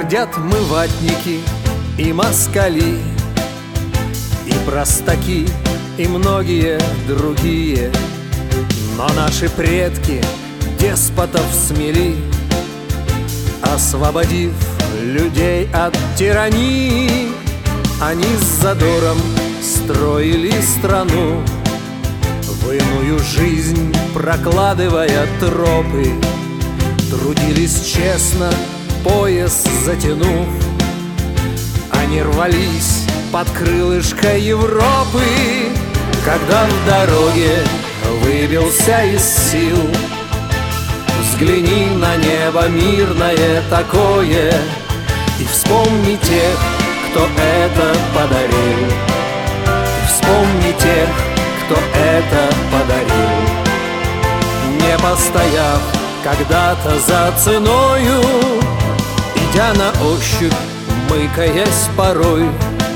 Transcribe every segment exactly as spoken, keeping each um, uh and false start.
Твердят мы ватники и москали, и простаки, и многие другие. Но наши предки деспотов смели, освободив людей от тирании. Они с задором строили страну, в иную жизнь прокладывая тропы. Трудились честно, пояс затянув. Они рвались под крылышко Европы, когда в дороге выбился из сил. Взгляни на небо мирное такое и вспомни тех, кто это подарил. И вспомни тех, кто это подарил. Не постояв когда-то за ценою, идя на ощупь, мыкаясь порой,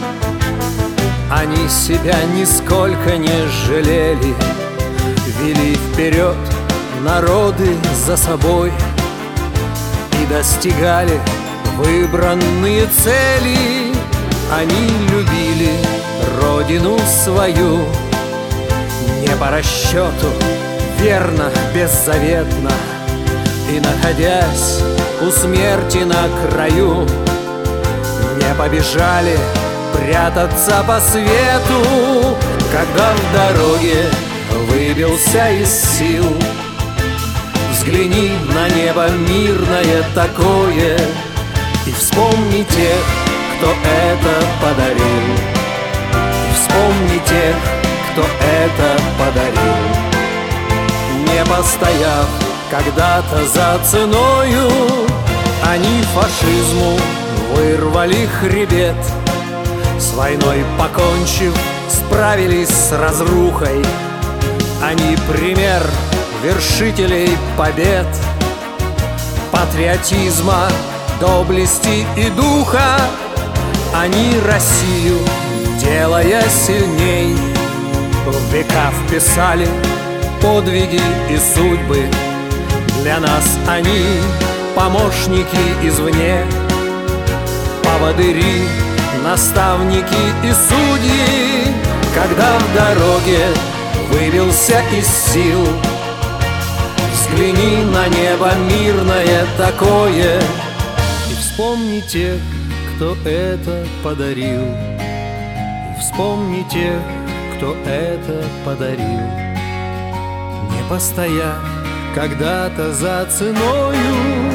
они себя нисколько не жалели, вели вперед народы за собой и достигали выбранные цели. Они любили родину свою не по расчету, верно, беззаветно. И, находясь у смерти на краю, не побежали прятаться по свету, когда в дороге выбился из сил. Взгляни на небо мирное такое и вспомни тех, кто это подарил. И вспомни тех, кто это подарил. Не постояв когда-то за ценою, они фашизму вырвали хребет. С войной покончив, справились с разрухой. Они пример вершителей побед, патриотизма, доблести и духа. Они Россию, делая сильней, в века вписали подвиги и судьбы. Для нас они помощники извне, поводыри, наставники и судьи. Когда в дороге выбился из сил, взгляни на небо мирное такое и вспомни тех, кто это подарил. И вспомни тех, кто это подарил. Не постояв когда-то за ценою,